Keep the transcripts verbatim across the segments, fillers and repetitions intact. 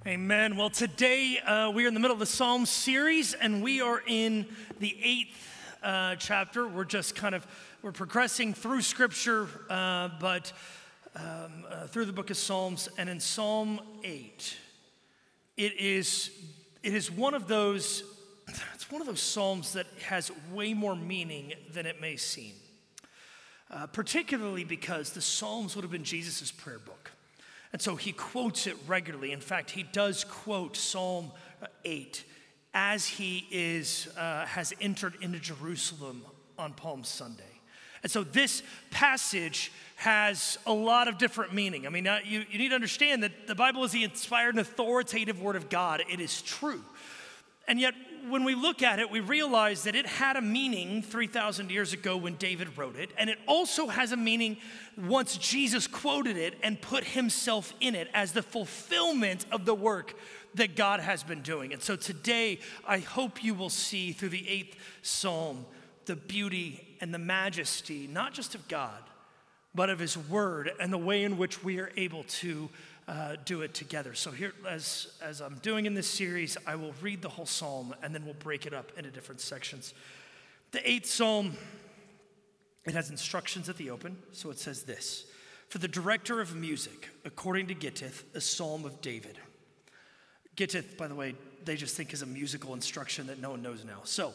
Amen. Well, today uh, we are in the middle of the Psalm series, and we are in the eighth uh, chapter. We're just kind of, we're progressing through Scripture, uh, but um, uh, through the book of Psalms, and in Psalm eight, it is, it is one of those, it's one of those Psalms that has way more meaning than it may seem, uh, particularly because the Psalms would have been Jesus' prayer book. And so he quotes it regularly. In fact, he does quote Psalm eight as he is uh, has entered into Jerusalem on Palm Sunday. And so this passage has a lot of different meaning. I mean, uh, you, you need to understand that the Bible is the inspired and authoritative word of God. It is true. And yet, when we look at it, we realize that it had a meaning three thousand years ago when David wrote it, and it also has a meaning once Jesus quoted it and put himself in it as the fulfillment of the work that God has been doing. And so today, I hope you will see through the eighth Psalm the beauty and the majesty, not just of God, but of his word and the way in which we are able to Uh, do it together. So here, as, as I'm doing in this series, I will read the whole psalm and then we'll break it up into different sections. The eighth psalm, it has instructions at the open, so it says this: for the director of music, according to Gittith, a psalm of David. Gittith, by the way, they just think is a musical instruction that no one knows now. So,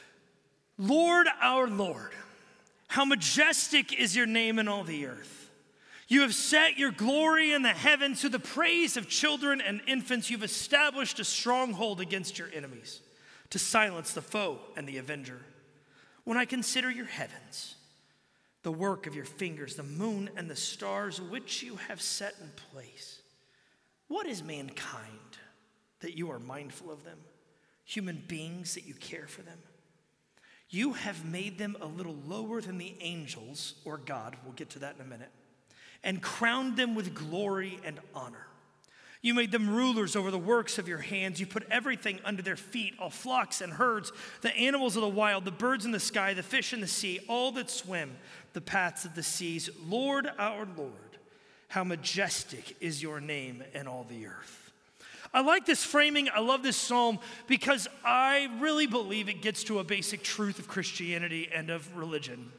Lord, our Lord, how majestic is your name in all the earth. You have set your glory in the heavens. To the praise of children and infants, you've established a stronghold against your enemies, to silence the foe and the avenger. When I consider your heavens, the work of your fingers, the moon and the stars which you have set in place, what is mankind that you are mindful of them? Human beings that you care for them? You have made them a little lower than the angels, or God, we'll get to that in a minute, and crowned them with glory and honor. You made them rulers over the works of your hands. You put everything under their feet, all flocks and herds, the animals of the wild, the birds in the sky, the fish in the sea, all that swim the paths of the seas. Lord, our Lord, how majestic is your name in all the earth. I like this framing. I love this psalm because I really believe it gets to a basic truth of Christianity and of religion,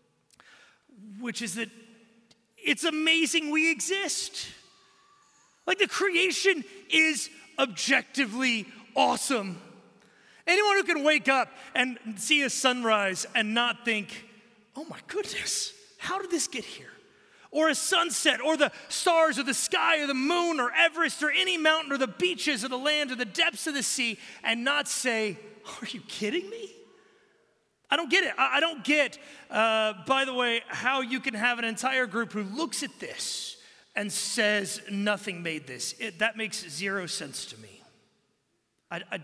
which is that it's amazing we exist. Like, the creation is objectively awesome. Anyone who can wake up and see a sunrise and not think, oh my goodness, how did this get here? Or a sunset, or the stars, or the sky, or the moon, or Everest, or any mountain, or the beaches, or the land, or the depths of the sea, and not say, are you kidding me? I don't get it. I don't get, uh, by the way, how you can have an entire group who looks at this and says nothing made this. It, that makes zero sense to me. I, I,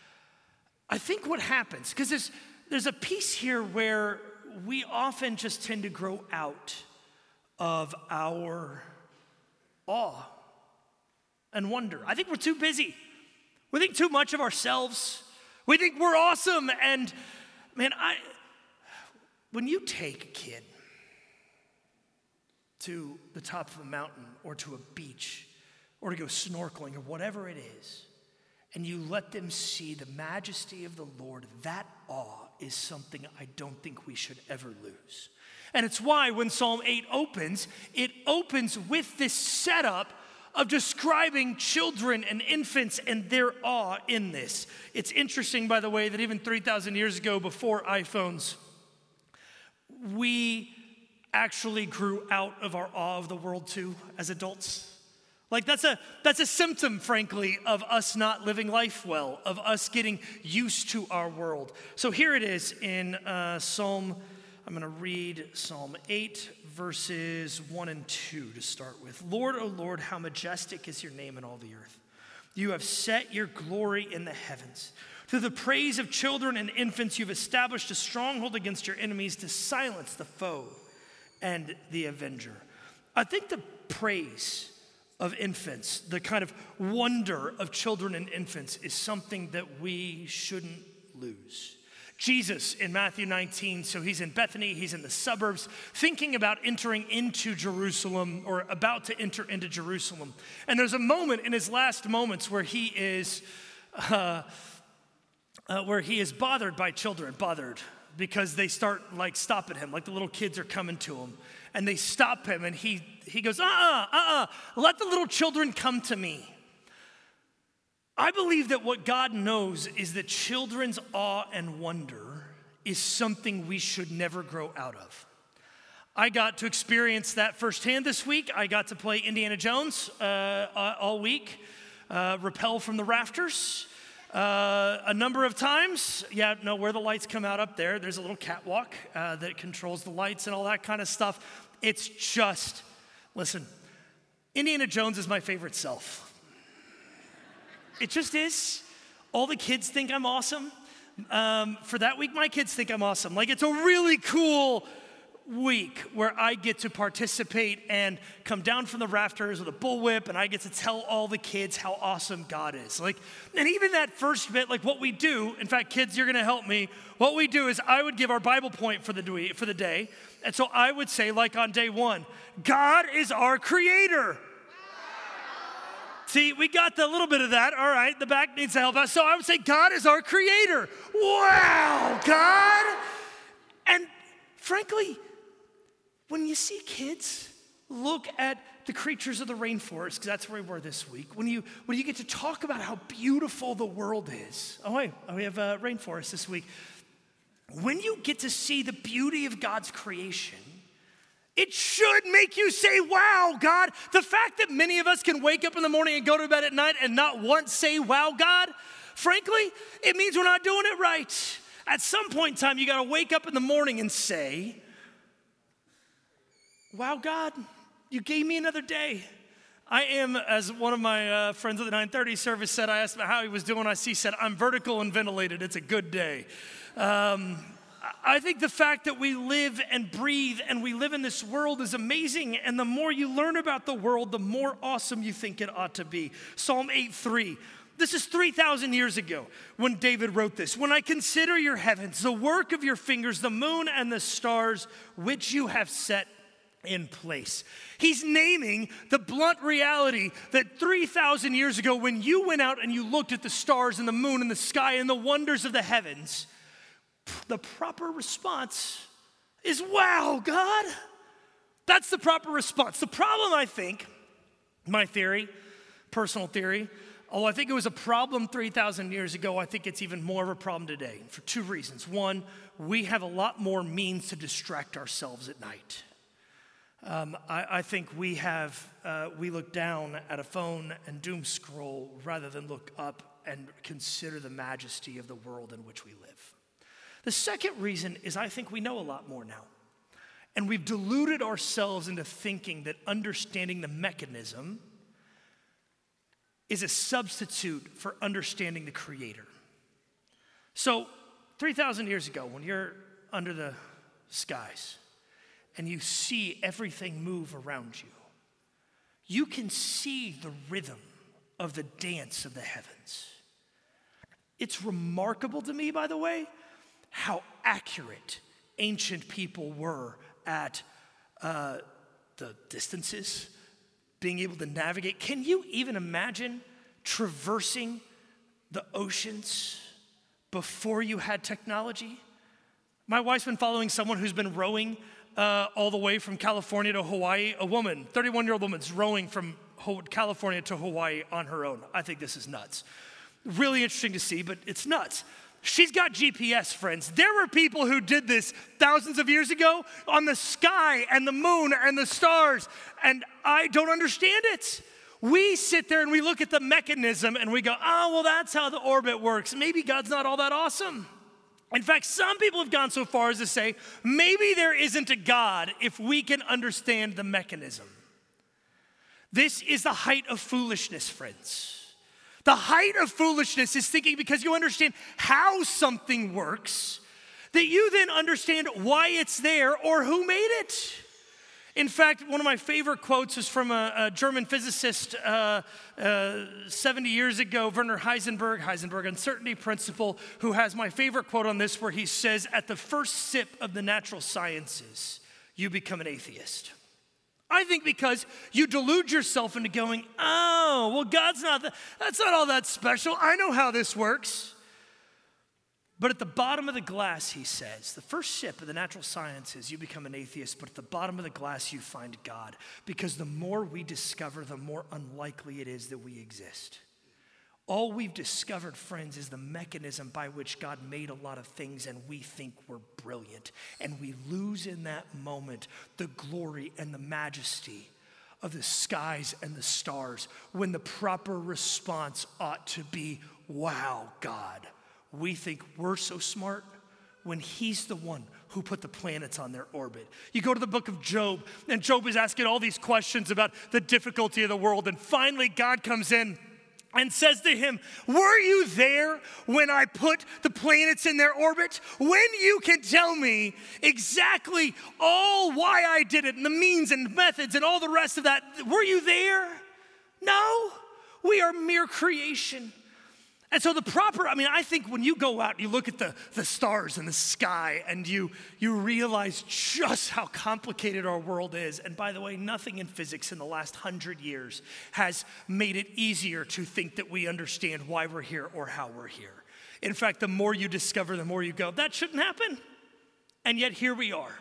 I think what happens, because there's, there's a piece here where we often just tend to grow out of our awe and wonder. I think we're too busy. We think too much of ourselves. We think we're awesome, and man, I, when you take a kid to the top of a mountain or to a beach or to go snorkeling or whatever it is, and you let them see the majesty of the Lord, that awe is something I don't think we should ever lose. And it's why when Psalm eight opens, it opens with this setup of describing children and infants and their awe in this. It's interesting, by the way, that even three thousand years ago, before iPhones, we actually grew out of our awe of the world too as adults. Like, that's a that's a symptom, frankly, of us not living life well, of us getting used to our world. So here it is in uh, Psalm, I'm going to read Psalm eight, verses one and two to start with. Lord, O Lord, how majestic is your name in all the earth. You have set your glory in the heavens. To the praise of children and infants, you've established a stronghold against your enemies to silence the foe and the avenger. I think the praise of infants, the kind of wonder of children and infants, is something that we shouldn't lose. Jesus in Matthew nineteen, so he's in Bethany, he's in the suburbs, thinking about entering into Jerusalem or about to enter into Jerusalem. And there's a moment in his last moments where he is, uh, uh, where he is bothered by children, bothered because they start like stopping him, like the little kids are coming to him, and they stop him, and he he goes, uh-uh, uh-uh, let the little children come to me. I believe that what God knows is that children's awe and wonder is something we should never grow out of. I got to experience that firsthand this week. I got to play Indiana Jones uh, all week, uh, rappel from the rafters uh, a number of times. Yeah, no, where the lights come out up there, there's a little catwalk uh, that controls the lights and all that kind of stuff. It's just, listen, Indiana Jones is my favorite self. It just is. All the kids think I'm awesome. Um, for that week, my kids think I'm awesome. Like, it's a really cool week where I get to participate and come down from the rafters with a bullwhip, and I get to tell all the kids how awesome God is. Like, and even that first bit, like what we do, in fact, kids, you're gonna help me. What we do is I would give our Bible point for the, for the day. And so I would say, like on day one, God is our creator. See, we got the little bit of that. All right, the back needs to help us. So I would say, God is our creator. Wow, God. And frankly, when you see kids look at the creatures of the rainforest, because that's where we were this week, when you when you get to talk about how beautiful the world is. Oh, wait, oh, we have a rainforest this week. When you get to see the beauty of God's creation, it should make you say, wow, God. The fact that many of us can wake up in the morning and go to bed at night and not once say, wow, God, frankly, it means we're not doing it right. At some point in time, you got to wake up in the morning and say, wow, God, you gave me another day. I am, as one of my uh, friends at the nine thirty service said, I asked him how he was doing. I see, said, I'm vertical and ventilated. It's a good day. Um, I think the fact that we live and breathe and we live in this world is amazing. And the more you learn about the world, the more awesome you think it ought to be. Psalm eight three. This is three thousand years ago when David wrote this. When I consider your heavens, the work of your fingers, the moon and the stars, which you have set in place. He's naming the blunt reality that three thousand years ago, when you went out and you looked at the stars and the moon and the sky and the wonders of the heavens, the proper response is, wow, God. That's the proper response. The problem, I think, my theory, personal theory, although I think it was a problem three thousand years ago, I think it's even more of a problem today for two reasons. One, we have a lot more means to distract ourselves at night. Um, I, I think we have, uh, we look down at a phone and doom scroll rather than look up and consider the majesty of the world in which we live. The second reason is I think we know a lot more now. And we've deluded ourselves into thinking that understanding the mechanism is a substitute for understanding the Creator. So three thousand years ago, when you're under the skies and you see everything move around you, you can see the rhythm of the dance of the heavens. It's remarkable to me, by the way, how accurate ancient people were at uh, the distances, being able to navigate. Can you even imagine traversing the oceans before you had technology? My wife's been following someone who's been rowing uh, all the way from California to Hawaii. A woman, thirty-one-year-old woman's rowing from California to Hawaii on her own. I think this is nuts. Really interesting to see, but it's nuts. She's got G P S, friends. There were people who did this thousands of years ago on the sky and the moon and the stars, and I don't understand it. We sit there and we look at the mechanism and we go, oh, well, that's how the orbit works. Maybe God's not all that awesome. In fact, some people have gone so far as to say, maybe there isn't a God if we can understand the mechanism. This is the height of foolishness, friends. The height of foolishness is thinking because you understand how something works, that you then understand why it's there or who made it. In fact, one of my favorite quotes is from a, a German physicist uh, uh, seventy years ago, Werner Heisenberg, Heisenberg Uncertainty Principle, who has my favorite quote on this, where he says, at the first sip of the natural sciences, you become an atheist. I think because you delude yourself into going, oh, well, God's not, that, that's not all that special. I know how this works. But at the bottom of the glass, he says, the first sip of the natural sciences, you become an atheist, but at the bottom of the glass, you find God. Because the more we discover, the more unlikely it is that we exist. All we've discovered, friends, is the mechanism by which God made a lot of things, and we think we're brilliant. And we lose in that moment the glory and the majesty of the skies and the stars, when the proper response ought to be, wow, God. We think we're so smart when he's the one who put the planets on their orbit. You go to the book of Job, and Job is asking all these questions about the difficulty of the world, and finally God comes in and says to him, were you there when I put the planets in their orbit? When you can tell me exactly all why I did it, and the means and methods and all the rest of that, were you there? No, we are mere creation. And so the proper, I mean, I think when you go out and you look at the, the stars in the sky and you, you realize just how complicated our world is. And by the way, nothing in physics in the last hundred years has made it easier to think that we understand why we're here or how we're here. In fact, the more you discover, the more you go, that shouldn't happen. And yet here we are.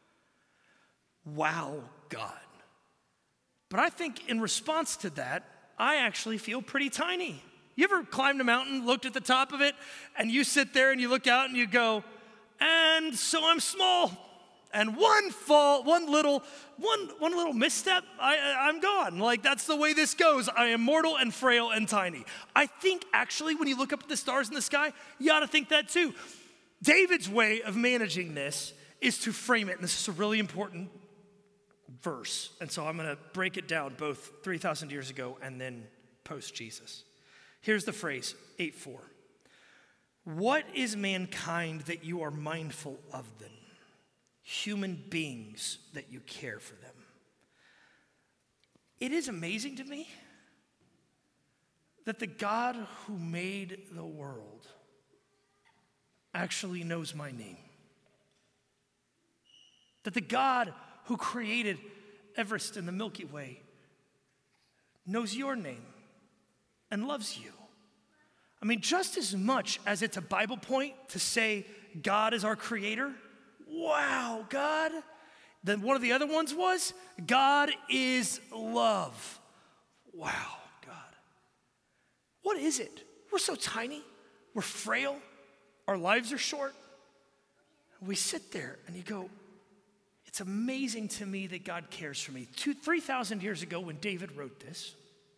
Wow, God. But I think in response to that, I actually feel pretty tiny. You ever climbed a mountain, looked at the top of it, and you sit there and you look out and you go, and so I'm small. And one fall, one little, one, one little misstep, I, I'm gone. Like, that's the way this goes. I am mortal and frail and tiny. I think actually when you look up at the stars in the sky, you ought to think that too. David's way of managing this is to frame it, and this is a really important verse. And so I'm gonna break it down both three thousand years ago and then post-Jesus. Here's the phrase, eight four. What is mankind that you are mindful of them? Human beings that you care for them. It is amazing to me that the God who made the world actually knows my name. That the God who created Everest and the Milky Way knows your name and loves you. I mean, just as much as it's a Bible point to say God is our creator, wow, God. Then one of the other ones was, God is love. Wow, God. What is it? We're so tiny. We're frail. Our lives are short. We sit there and you go, it's amazing to me that God cares for me. Two, three thousand years ago when David wrote this,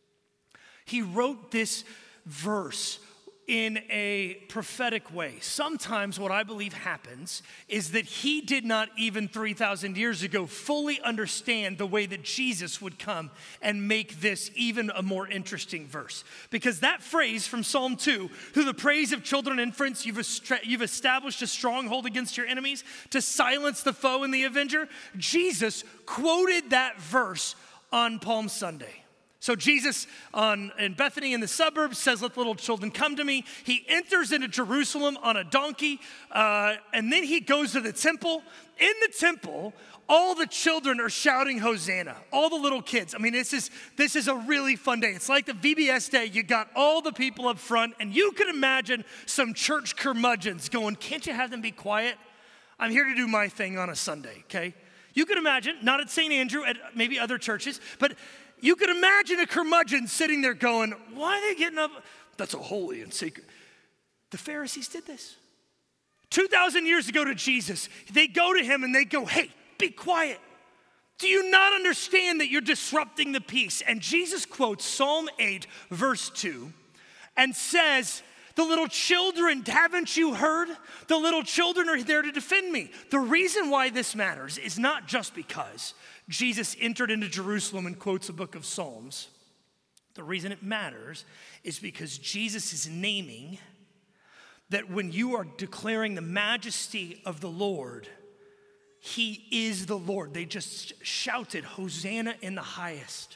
he wrote this verse in a prophetic way. Sometimes what I believe happens is that he did not even three thousand years ago fully understand the way that Jesus would come and make this even a more interesting verse. Because that phrase from Psalm two, through the praise of children and infants, you've, estra- you've established a stronghold against your enemies to silence the foe and the avenger. Jesus quoted that verse on Palm Sunday. So Jesus on, in Bethany in the suburbs says, let little children come to me. He enters into Jerusalem on a donkey, uh, and then he goes to the temple. In the temple, all the children are shouting Hosanna, all the little kids. I mean, this is, this is a really fun day. It's like the V B S day. You got all the people up front, and you can imagine some church curmudgeons going, can't you have them be quiet? I'm here to do my thing on a Sunday, okay? You can imagine, not at Saint Andrew, at maybe other churches, but you could imagine a curmudgeon sitting there going, why are they getting up? That's a holy and sacred. The Pharisees did this. two thousand years ago to Jesus, they go to him and they go, hey, be quiet. Do you not understand that you're disrupting the peace? And Jesus quotes Psalm eight, verse two, and says, the little children, haven't you heard? The little children are there to defend me. The reason why this matters is not just because Jesus entered into Jerusalem and quotes a book of Psalms. The reason it matters is because Jesus is naming that when you are declaring the majesty of the Lord, He is the Lord. They just shouted, Hosanna in the highest.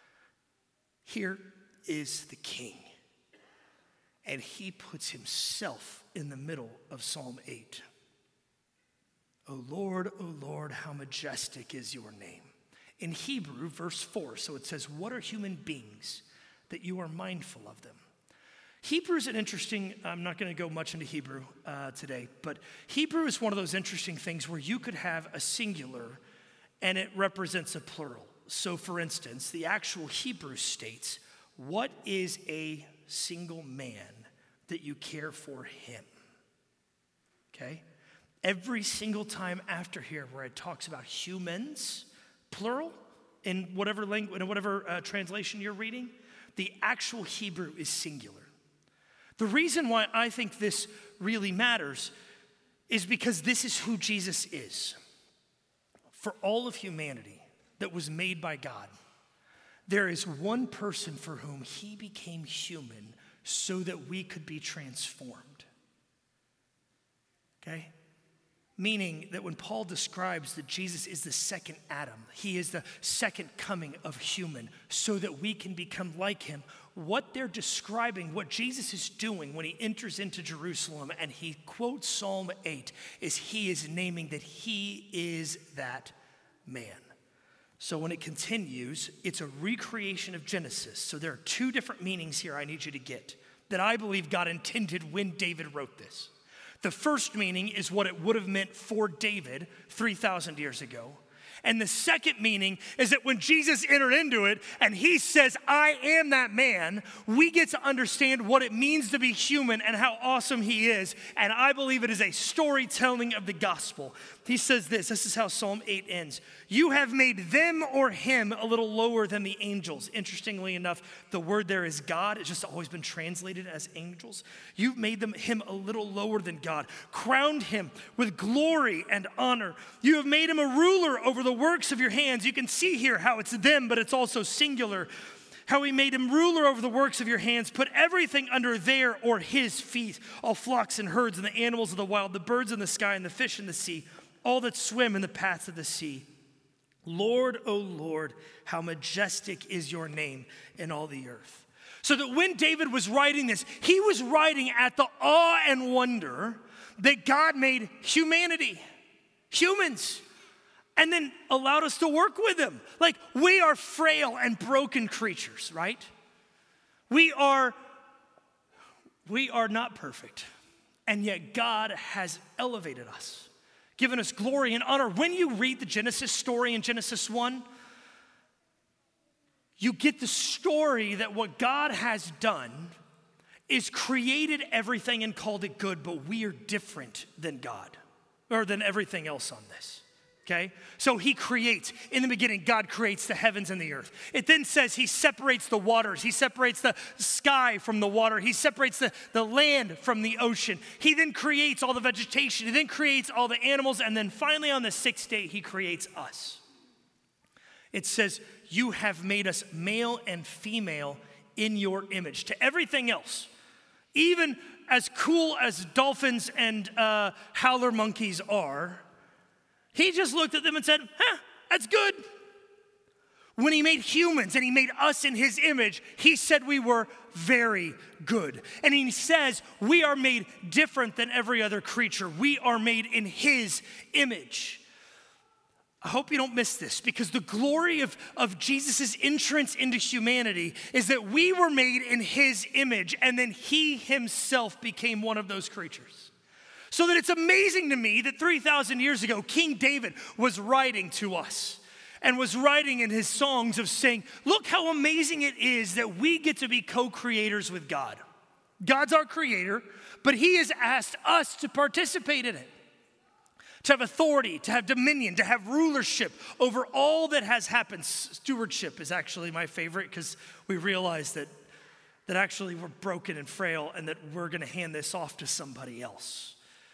Here is the King. And he puts himself in the middle of Psalm eight. O Lord, O Lord, how majestic is your name. In Hebrew, verse four, so it says, what are human beings that you are mindful of them? Hebrew is an interesting, I'm not going to go much into Hebrew uh, today, but Hebrew is one of those interesting things where you could have a singular and it represents a plural. So for instance, the actual Hebrew states, what is a single man that you care for him? Okay? Every single time after here where it talks about humans, plural, in whatever language, in whatever uh, translation you're reading, the actual Hebrew is singular. The reason why I think this really matters is because this is who Jesus is. For all of humanity that was made by God, there is one person for whom he became human so that we could be transformed. Okay? Meaning that when Paul describes that Jesus is the second Adam, he is the second coming of human so that we can become like him. What they're describing, what Jesus is doing when he enters into Jerusalem and he quotes Psalm eight, is he is naming that he is that man. So when it continues, it's a recreation of Genesis. So there are two different meanings here I need you to get that I believe God intended when David wrote this. The first meaning is what it would have meant for David three thousand years ago. And the second meaning is that when Jesus entered into it and he says, I am that man, we get to understand what it means to be human and how awesome he is. And I believe it is a storytelling of the gospel. He says this, this is how Psalm eight ends. You have made them or him a little lower than the angels. Interestingly enough, the word there is God. It's just always been translated as angels. You've made them him a little lower than God, crowned him with glory and honor. You have made him a ruler over the works of your hands. You can see here how it's them, but it's also singular. How he made him ruler over the works of your hands, put everything under their or his feet, all flocks and herds and the animals of the wild, the birds in the sky and the fish in the sea, all that swim in the paths of the sea. Lord, O Lord, how majestic is your name in all the earth. So that when David was writing this, he was writing at the awe and wonder that God made humanity, humans, and then allowed us to work with him. Like, we are frail and broken creatures, right? We are, we are not perfect. And yet God has elevated us, given us glory and honor. When you read the Genesis story in Genesis one, you get the story that what God has done is created everything and called it good, but we are different than God, or than everything else on this. Okay, so he creates, in the beginning, God creates the heavens and the earth. It then says he separates the waters. He separates the sky from the water. He separates the, the land from the ocean. He then creates all the vegetation. He then creates all the animals. And then finally on the sixth day, he creates us. It says, you have made us male and female in your image. To everything else, even as cool as dolphins and uh, howler monkeys are, he just looked at them and said, huh, that's good. When he made humans and he made us in his image, he said we were very good. And he says we are made different than every other creature. We are made in his image. I hope you don't miss this, because the glory of, of Jesus' entrance into humanity is that we were made in his image, and then he himself became one of those creatures. So that it's amazing to me that three thousand years ago, King David was writing to us and was writing in his songs of saying, look how amazing it is that we get to be co-creators with God. God's our creator, but he has asked us to participate in it, to have authority, to have dominion, to have rulership over all that has happened. Stewardship is actually my favorite, because we realize that, that actually we're broken and frail and that we're going to hand this off to somebody else.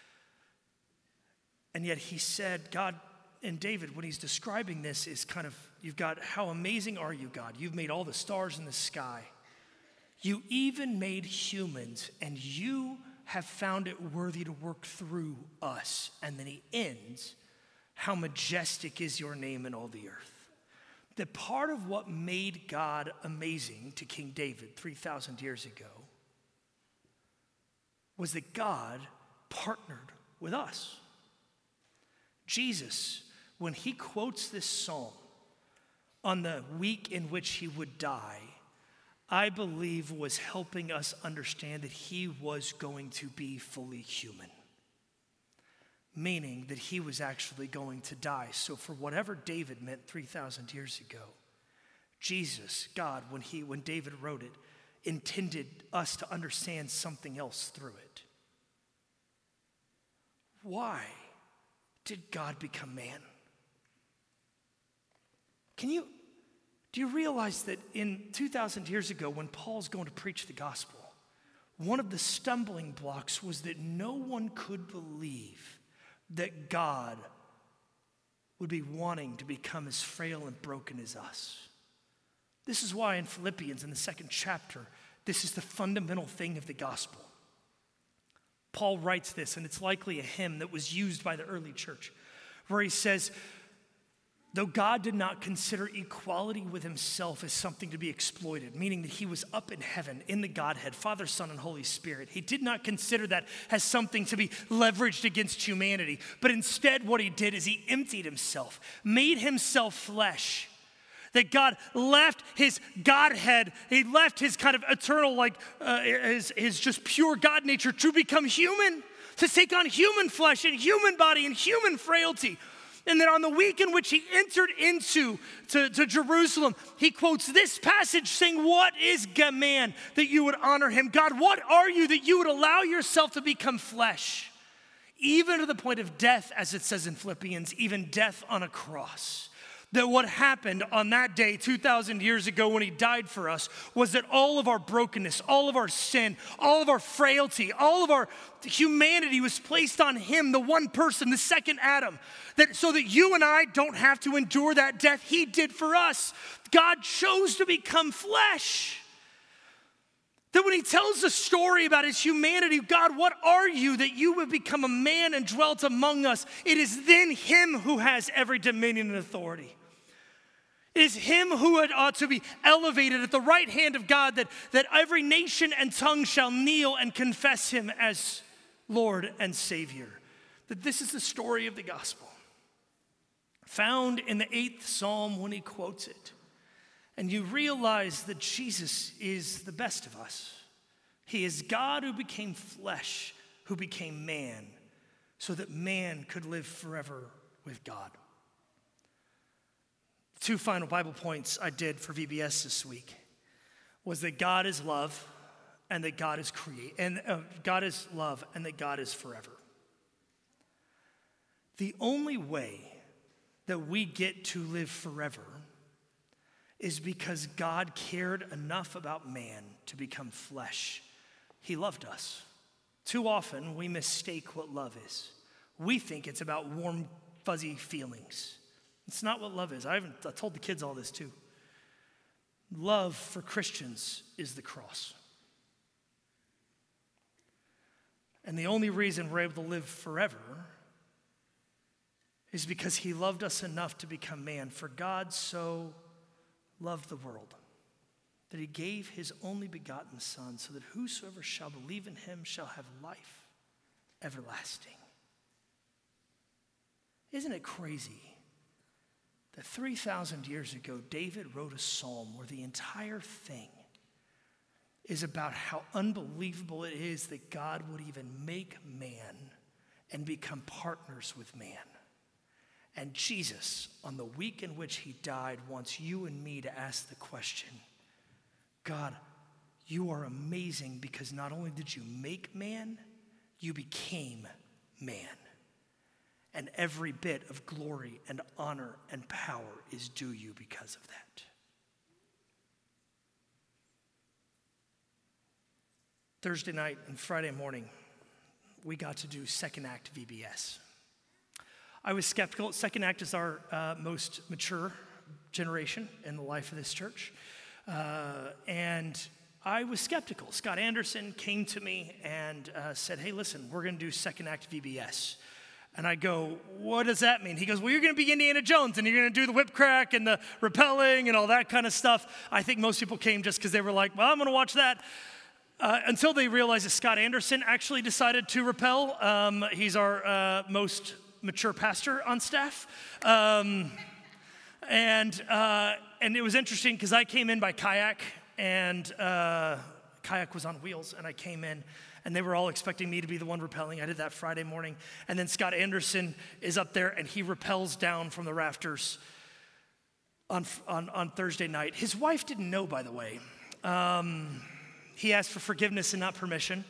And yet he said, God, and David, when he's describing this, is kind of, you've got, how amazing are you, God? You've made all the stars in the sky. You even made humans, and you have found it worthy to work through us. And then he ends how majestic is your name in all the earth. That part of what made God amazing to King David three thousand years ago was that God partnered with us. Jesus, when he quotes this psalm on the week in which he would die, I believe was helping us understand that he was going to be fully human. Meaning that he was actually going to die. So for whatever David meant three thousand years ago, Jesus, God, when he, when David wrote it, intended us to understand something else through it. Why did God become man? Can you, do you realize that in two thousand years ago, when Paul's going to preach the gospel, one of the stumbling blocks was that no one could believe that God would be wanting to become as frail and broken as us. This is why in Philippians, in the second chapter, this is the fundamental thing of the gospel. Paul writes this, and it's likely a hymn that was used by the early church, where he says, though God did not consider equality with himself as something to be exploited, meaning that he was up in heaven in the Godhead, Father, Son, and Holy Spirit. He did not consider that as something to be leveraged against humanity, but instead what he did is he emptied himself, made himself flesh. That God left his Godhead, he left his kind of eternal, like uh, his, his just pure God nature to become human, to take on human flesh and human body and human frailty. And then on the week in which he entered into to, to Jerusalem, he quotes this passage saying, what is man that you would honor him? God, what are you that you would allow yourself to become flesh? Even to the point of death, as it says in Philippians, even death on a cross. That what happened on that day two thousand years ago when he died for us was that all of our brokenness, all of our sin, all of our frailty, all of our humanity was placed on him, the one person, the second Adam. That so that you and I don't have to endure that death he did for us. God chose to become flesh. That when he tells the story about his humanity, God, what are you that you would become a man and dwelt among us? It is then him who has every dominion and authority. It is him who ought to be elevated at the right hand of God, that, that every nation and tongue shall kneel and confess him as Lord and Savior. That this is the story of the gospel, found in the eighth Psalm when he quotes it. And you realize that Jesus is the best of us. He is God who became flesh, who became man, so that man could live forever with God. Two final Bible points I did for V B S this week was that God is love and that God is create and uh, God is love and that God is forever. The only way that we get to live forever is because God cared enough about man to become flesh. He loved us. Too often we mistake what love is. We think it's about warm, fuzzy feelings. It's not what love is. I haven't I told the kids all this too. Love for Christians is the cross. And the only reason we're able to live forever is because he loved us enough to become man. For God so loved the world that he gave his only begotten Son, so that whosoever shall believe in him shall have life everlasting. Isn't it crazy that three thousand years ago, David wrote a psalm where the entire thing is about how unbelievable it is that God would even make man and become partners with man. And Jesus, on the week in which he died, wants you and me to ask the question, God, you are amazing because not only did you make man, you became man. And every bit of glory and honor and power is due you because of that. Thursday night and Friday morning, we got to do Second Act V B S. I was skeptical. Second Act is our uh, most mature generation in the life of this church. Uh, and I was skeptical. Scott Anderson came to me and uh, said, hey, listen, we're going to do Second Act V B S. And I go, what does that mean? He goes, well, you're going to be Indiana Jones, and you're going to do the whip crack and the rappelling and all that kind of stuff. I think most people came just because they were like, well, I'm going to watch that. Uh, until they realized that Scott Anderson actually decided to rappel. Um, he's our uh, most mature pastor on staff. Um, and, uh, and it was interesting because I came in by kayak, and uh, kayak was on wheels, and I came in. And they were all expecting me to be the one rappelling. I did that Friday morning. And then Scott Anderson is up there, and he rappels down from the rafters on, on, on Thursday night. His wife didn't know, by the way. Um, he asked for forgiveness and not permission.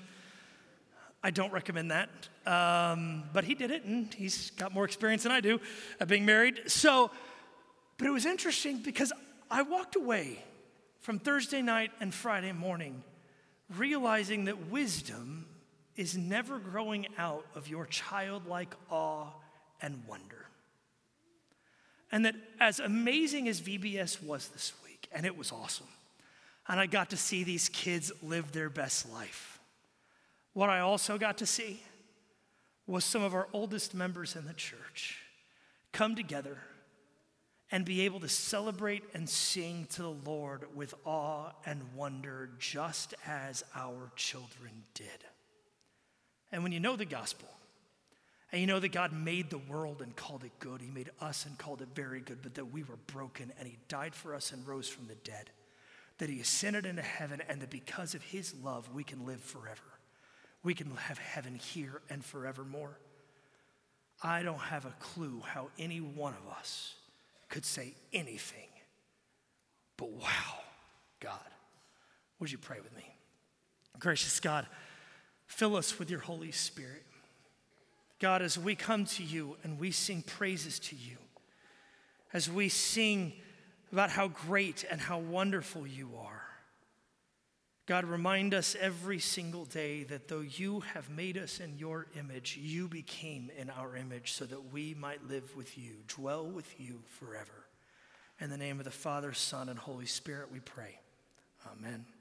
I don't recommend that. Um, but he did it, and he's got more experience than I do at being married. So, but it was interesting because I walked away from Thursday night and Friday morning realizing that wisdom is never growing out of your childlike awe and wonder. And that as amazing as V B S was this week, and it was awesome, and I got to see these kids live their best life, what I also got to see was some of our oldest members in the church come together and be able to celebrate and sing to the Lord with awe and wonder, just as our children did. And when you know the gospel, and you know that God made the world and called it good, he made us and called it very good, but that we were broken, and he died for us and rose from the dead, that he ascended into heaven, and that because of his love, we can live forever. We can have heaven here and forevermore. I don't have a clue how any one of us could say anything, but wow, God, would you pray with me? Gracious God, fill us with your Holy Spirit. God, as we come to you and we sing praises to you, as we sing about how great and how wonderful you are, God, remind us every single day that though you have made us in your image, you became in our image so that we might live with you, dwell with you forever. In the name of the Father, Son, and Holy Spirit, we pray. Amen.